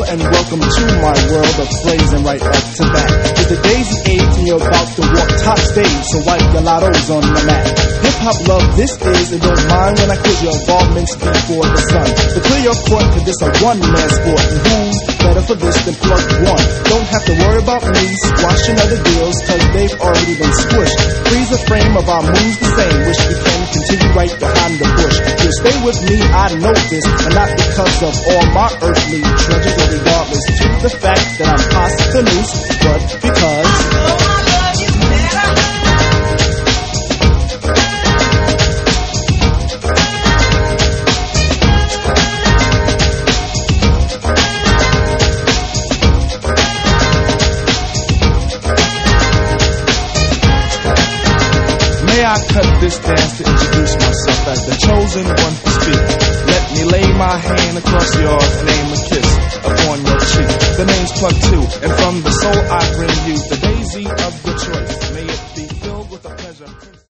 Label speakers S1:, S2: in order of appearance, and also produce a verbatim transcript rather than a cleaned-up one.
S1: and welcome to my world of phrasing right up to that. With the daisy age and you're about to walk top stage, so wipe your lottos on the mat. Hip-hop love this is, and don't mind when I quiz your involvements before the sun. To clear your court, cause this a one-man sport, and who's better for this than plug one? Don't have to worry about me squashing other deals, cause they've already been squished. Freeze the frame of our moves the same, wish we can continue right behind the bush. You'll stay with me, I know this, and not because of all my earthly treasures, or regardless to the fact that I'm posthumous, but because oh, my love is better. May I cut this dance to introduce myself as the chosen one to speak. Let me lay my hand across yours and aim a kiss upon your cheek. The name's Plug Two, and from the soul I bring you the daisy of your choice.